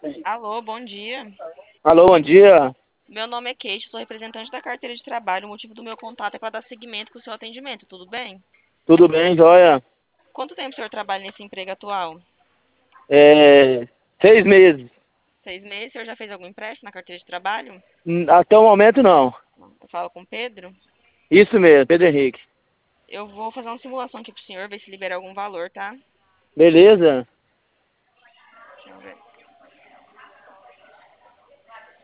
Alô, bom dia. Alô, bom dia. Meu nome é Kate, sou representante da carteira de trabalho. O motivo do meu contato é para dar seguimento com o seu atendimento, tudo bem? Tudo bem, joia? Quanto tempo o senhor trabalha nesse emprego atual? É, 6 meses. 6 meses? O senhor já fez algum empréstimo na carteira de trabalho? Até o momento, não. Eu falo com o Pedro. Isso mesmo, Pedro Henrique. Eu vou fazer uma simulação aqui pro senhor, ver se libera algum valor, tá? Beleza?